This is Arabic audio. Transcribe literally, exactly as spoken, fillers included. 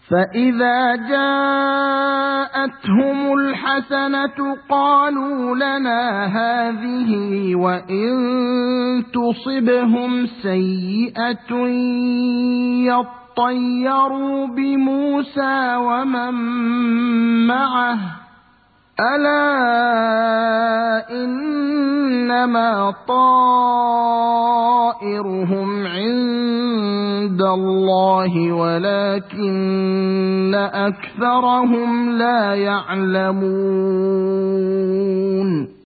فإذا جاءتهم الحسنة قالوا لنا هذه وإن تصبهم سيئة يطيروا بموسى ومن معه ألا إنما طائرهم عند الله ولكن أكثرهم لا يعلمون